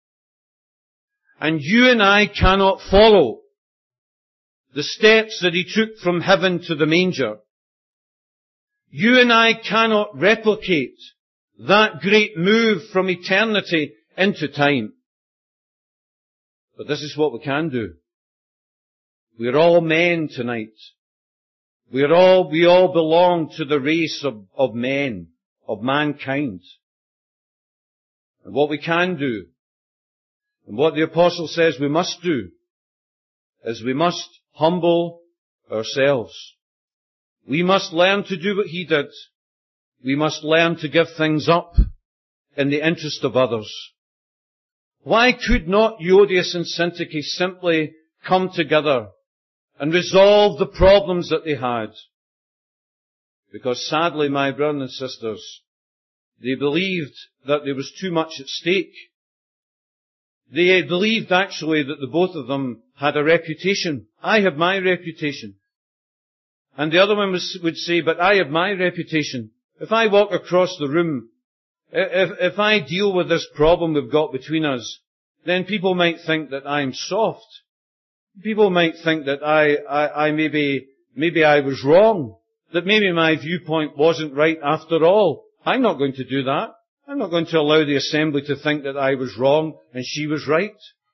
And you and I cannot follow the steps that he took from heaven to the manger. You and I cannot replicate that great move from eternity into time. But this is what we can do. We're all men tonight. We're all, we all belong to the race of, of men, of mankind. And what we can do, and what the apostle says we must do, is we must humble ourselves. We must learn to do what he did. We must learn to give things up in the interest of others. Why could not Euodias and Syntyche simply come together and resolve the problems that they had? Because sadly, my brothers and sisters, they believed that there was too much at stake. They believed actually that the both of them had a reputation. I have my reputation. And the other one was, would say, but I have my reputation. If I walk across the room, if, if I deal with this problem we've got between us, then people might think that I'm soft. People might think that I, I, I maybe, maybe I was wrong. That maybe my viewpoint wasn't right after all. I'm not going to do that. I'm not going to allow the assembly to think that I was wrong and she was right.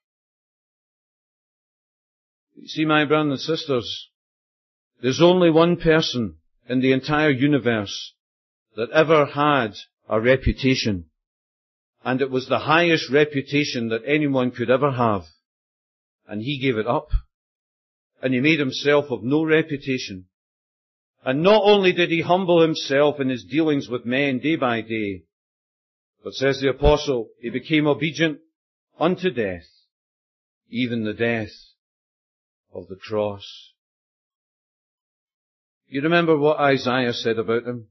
You see, my brothers and sisters, there's only one person in the entire universe that ever had a reputation. And it was the highest reputation that anyone could ever have. And he gave it up. And he made himself of no reputation. And not only did he humble himself in his dealings with men day by day, But says the apostle, he became obedient unto death, even the death of the cross. You remember what Isaiah said about him?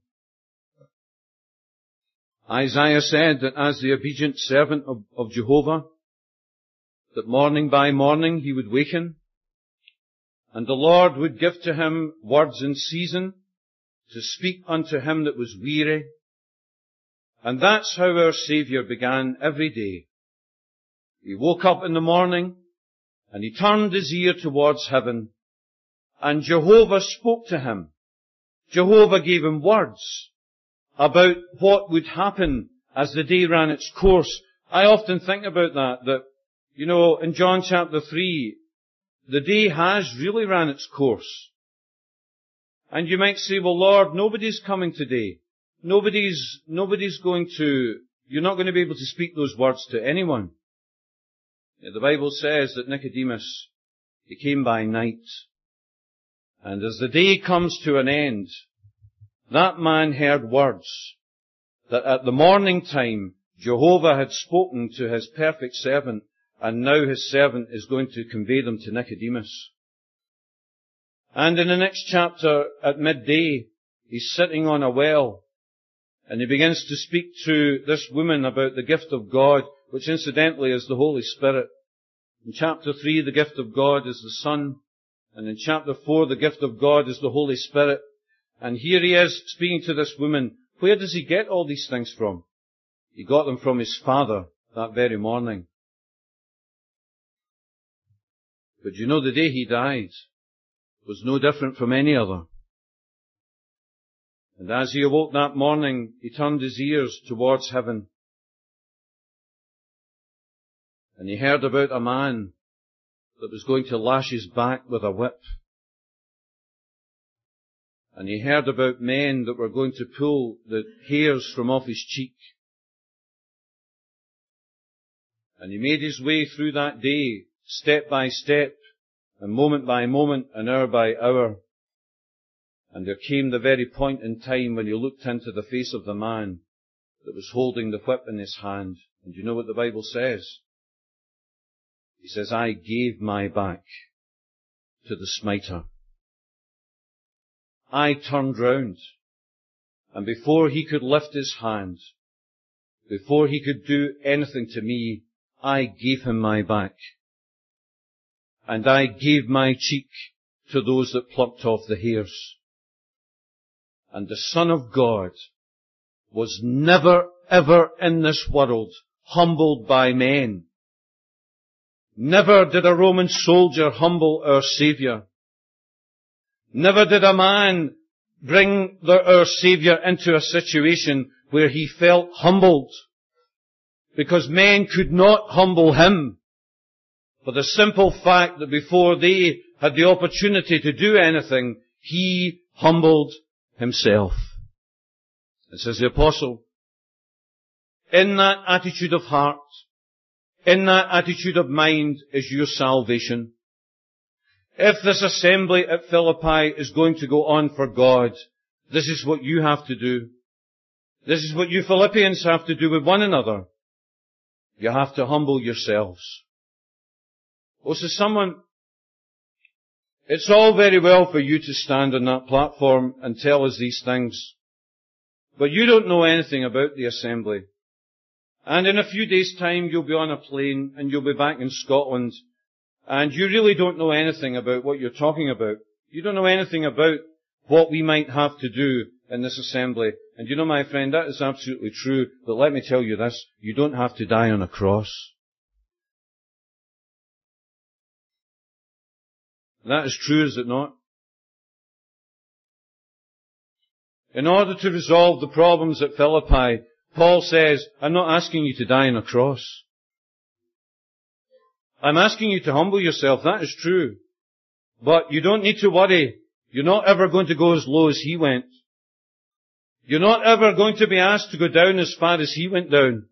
Isaiah said that as the obedient servant of, of Jehovah, that morning by morning he would waken, and the Lord would give to him words in season to speak unto him that was weary. And that's how our Saviour began every day. He woke up in the morning, and he turned his ear towards heaven, and Jehovah spoke to him. Jehovah gave him words about what would happen as the day ran its course. I often think about that, that, you know, in John chapter three, the day has really ran its course. And you might say, well, Lord, nobody's coming today. Nobody's, nobody's going to, you're not going to be able to speak those words to anyone. The Bible says that Nicodemus, he came by night. And as the day comes to an end, that man heard words that at the morning time Jehovah had spoken to his perfect servant, and now his servant is going to convey them to Nicodemus. And in the next chapter, at midday, he's sitting on a well, and he begins to speak to this woman about the gift of God, which incidentally is the Holy Spirit. In chapter three, the gift of God is the Son. And in chapter four, the gift of God is the Holy Spirit. And here he is speaking to this woman. Where does he get all these things from? He got them from his Father that very morning. But you know, the day he died was no different from any other. And as he awoke that morning, he turned his ears towards heaven. And he heard about a man that was going to lash his back with a whip. And he heard about men that were going to pull the hairs from off his cheek. And he made his way through that day, step by step, and moment by moment, and hour by hour. And there came the very point in time when he looked into the face of the man that was holding the whip in his hand. And you know what the Bible says? He says, I gave my back to the smiter. I turned round, and before he could lift his hand, before he could do anything to me, I gave him my back. And I gave my cheek to those that plucked off the hairs. And the Son of God was never, ever in this world humbled by men. Never did a Roman soldier humble our Saviour. Never did a man bring the, our Saviour into a situation where he felt humbled, because men could not humble him, for the simple fact that before they had the opportunity to do anything, he humbled himself. It says the apostle, in that attitude of heart, in that attitude of mind is your salvation. If this assembly at Philippi is going to go on for God, this is what you have to do. This is what you Philippians have to do with one another. You have to humble yourselves. Oh, so someone, it's all very well for you to stand on that platform and tell us these things, but you don't know anything about the assembly. And in a few days' time, you'll be on a plane and you'll be back in Scotland, and you really don't know anything about what you're talking about. You don't know anything about what we might have to do in this assembly. And you know, my friend, that is absolutely true. But let me tell you this, you don't have to die on a cross. That is true, is it not? In order to resolve the problems at Philippi, Paul says, I'm not asking you to die on a cross. I'm asking you to humble yourself. That is true. But you don't need to worry. You're not ever going to go as low as he went. You're not ever going to be asked to go down as far as he went down.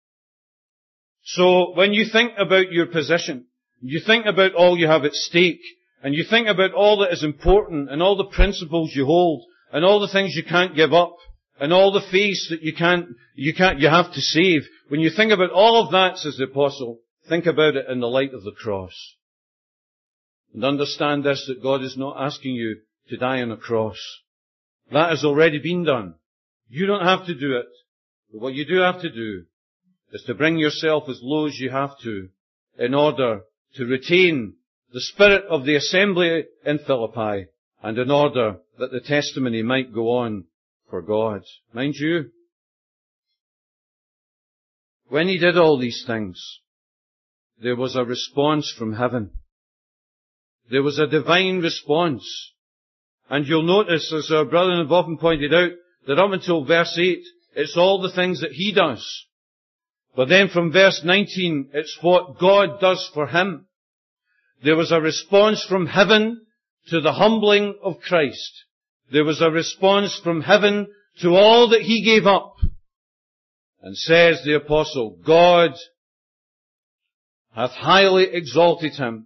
So when you think about your position, you think about all you have at stake, and you think about all that is important, and all the principles you hold, and all the things you can't give up, and all the face that you can't, you can't, you have to save. When you think about all of that, says the apostle, think about it in the light of the cross. And understand this, that God is not asking you to die on a cross. That has already been done. You don't have to do it. But what you do have to do is to bring yourself as low as you have to in order to retain the spirit of the assembly in Philippi and in order that the testimony might go on for God. Mind you, when he did all these things, there was a response from heaven. There was a divine response. And you'll notice, as our brother have often pointed out, that up until verse eight, it's all the things that he does. But then from verse nineteen, it's what God does for him. There was a response from heaven to the humbling of Christ. There was a response from heaven to all that he gave up. And says the apostle, God hath highly exalted him.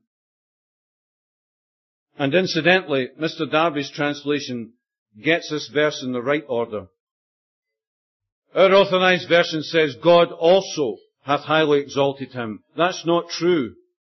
And incidentally, Mister Darby's translation gets this verse in the right order. Our Authorized Version says, God also hath highly exalted him. That's not true.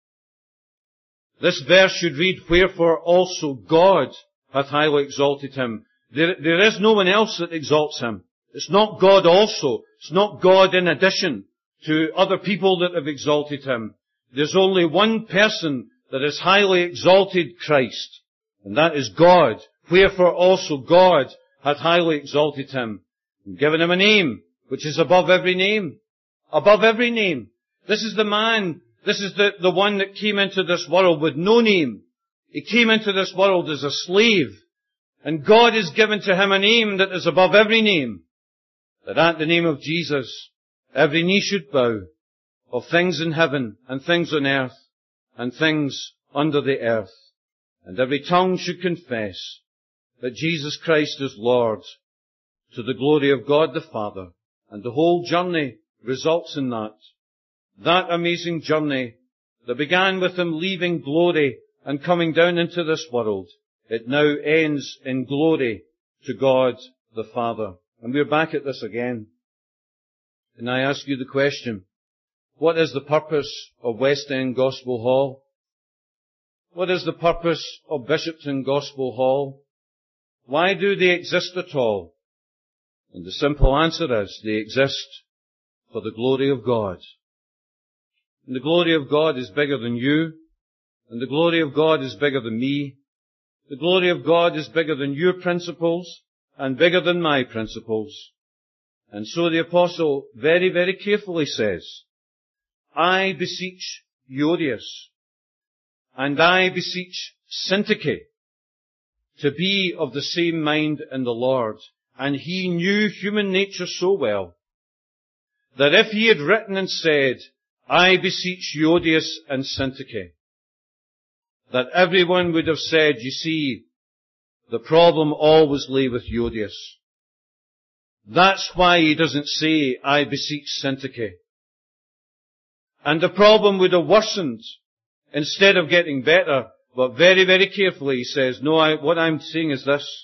This verse should read, wherefore also God hath highly exalted him. There, there is no one else that exalts him. It's not God also. It's not God in addition to other people that have exalted him. There's only one person that has highly exalted Christ, and that is God. Wherefore also God hath highly exalted him, and given him a name which is above every name. Above every name. This is the man, this is the, the one that came into this world with no name. He came into this world as a slave, and God has given to him a name that is above every name, that at the name of Jesus every knee should bow, of things in heaven and things on earth and things under the earth, and every tongue should confess that Jesus Christ is Lord, to the glory of God the Father. And the whole journey results in that. That amazing journey that began with him leaving glory and coming down into this world, it now ends in glory to God the Father. And we're back at this again. And I ask you the question, what is the purpose of West End Gospel Hall? What is the purpose of Bishopton Gospel Hall? Why do they exist at all? And the simple answer is, they exist for the glory of God. And the glory of God is bigger than you, and the glory of God is bigger than me. The glory of God is bigger than your principles, and bigger than my principles. And so the apostle very, very carefully says, I beseech Euodias, and I beseech Syntyche, to be of the same mind in the Lord. And he knew human nature so well, that if he had written and said, I beseech Euodias and Syntyche, that everyone would have said, you see, the problem always lay with Euodias. That's why he doesn't say, I beseech Syntyche. And the problem would have worsened instead of getting better. But very, very carefully he says, no, I, what I'm saying is this.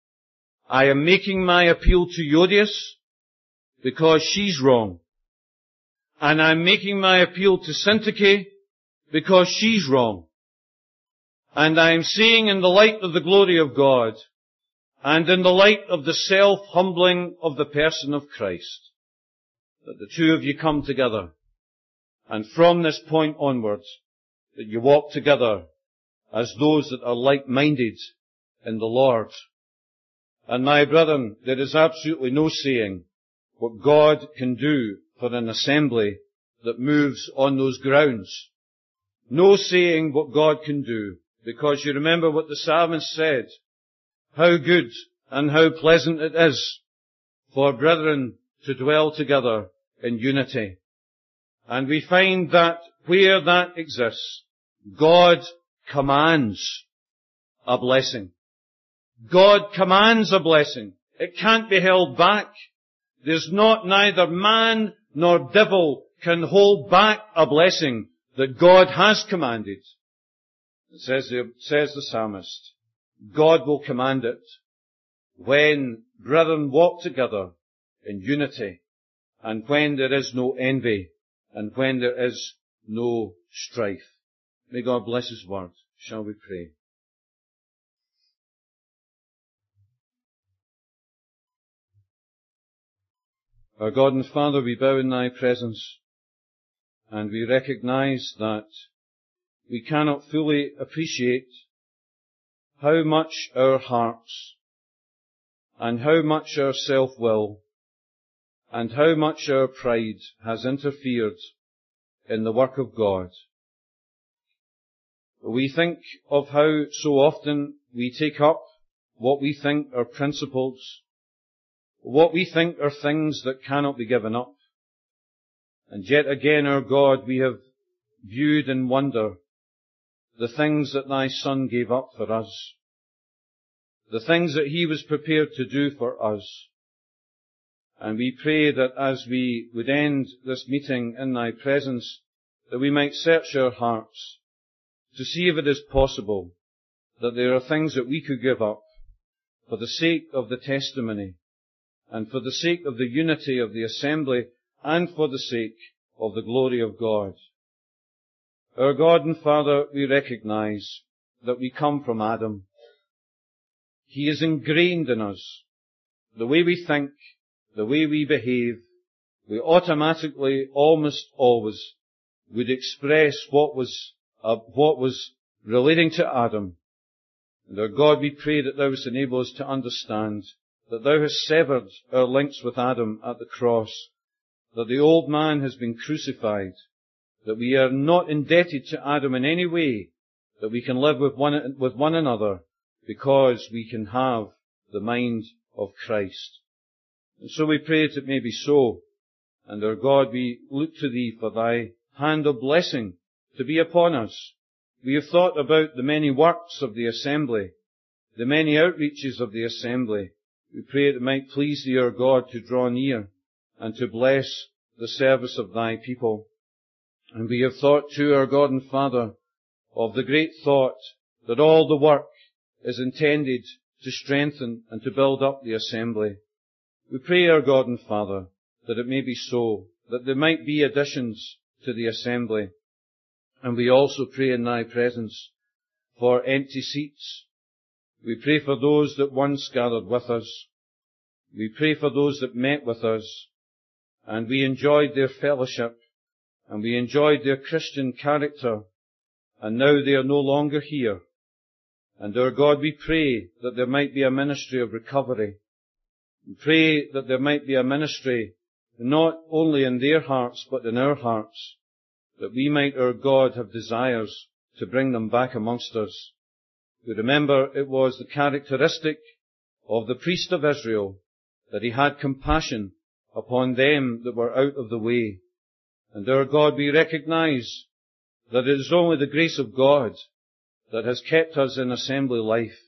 I am making my appeal to Euodias because she's wrong. And I'm making my appeal to Syntyche because she's wrong. And I'm saying in the light of the glory of God, and in the light of the self-humbling of the person of Christ, that the two of you come together, and from this point onwards, that you walk together as those that are like-minded in the Lord. And my brethren, there is absolutely no saying what God can do for an assembly that moves on those grounds. No saying what God can do, because you remember what the psalmist said, how good and how pleasant it is for brethren to dwell together in unity. And we find that where that exists, God commands a blessing. God commands a blessing. It can't be held back. There's not neither man nor devil can hold back a blessing that God has commanded. It says the, says the psalmist, God will command it when brethren, walk together in unity, and when there is no envy, and when there is no strife. May God bless His word. Shall we pray? Our God and Father, we bow in Thy presence, and we recognize that we cannot fully appreciate how much our hearts and how much our self-will and how much our pride has interfered in the work of God. We think of how so often we take up what we think are principles, what we think are things that cannot be given up. And yet again, our God, we have viewed in wonder the things that Thy Son gave up for us, the things that He was prepared to do for us. And we pray that as we would end this meeting in Thy presence, that we might search our hearts to see if it is possible that there are things that we could give up for the sake of the testimony and for the sake of the unity of the assembly and for the sake of the glory of God. Our God and Father, we recognize that we come from Adam. He is ingrained in us. The way we think, the way we behave, we automatically, almost always, would express what was, uh, what was relating to Adam. And our God, we pray that Thou wouldst enable us to understand that Thou hast severed our links with Adam at the cross, that the old man has been crucified, that we are not indebted to Adam in any way, that we can live with one, with one another, because we can have the mind of Christ. And so we pray that it may be so. And our God, we look to Thee for Thy hand of blessing to be upon us. We have thought about the many works of the assembly, the many outreaches of the assembly. We pray that it might please Thee, our God, to draw near and to bless the service of Thy people. And we have thought too, our God and Father, of the great thought that all the work is intended to strengthen and to build up the assembly. We pray, our God and Father, that it may be so, that there might be additions to the assembly. And we also pray in Thy presence for empty seats. We pray for those that once gathered with us. We pray for those that met with us, and we enjoyed their fellowship, and we enjoyed their Christian character, and now they are no longer here. And our God, we pray that there might be a ministry of recovery. We pray that there might be a ministry not only in their hearts, but in our hearts, that we might, our God, have desires to bring them back amongst us. We remember it was the characteristic of the priest of Israel that he had compassion upon them that were out of the way. And our God, we recognize that it is only the grace of God that has kept us in assembly life.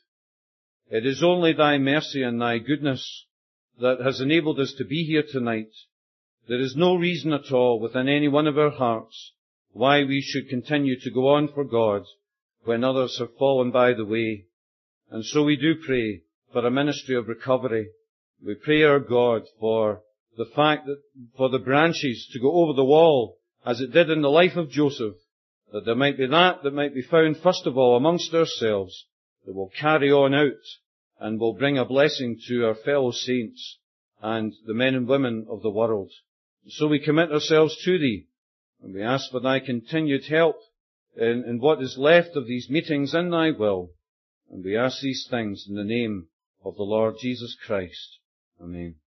It is only Thy mercy and Thy goodness that has enabled us to be here tonight. There is no reason at all within any one of our hearts why we should continue to go on for God when others have fallen by the way. And so we do pray for a ministry of recovery. We pray, our God, for the fact that for the branches to go over the wall, as it did in the life of Joseph, that there might be that that might be found first of all amongst ourselves, that will carry on out and will bring a blessing to our fellow saints and the men and women of the world. So we commit ourselves to Thee, and we ask for Thy continued help in, in what is left of these meetings in Thy will. And we ask these things in the name of the Lord Jesus Christ. Amen.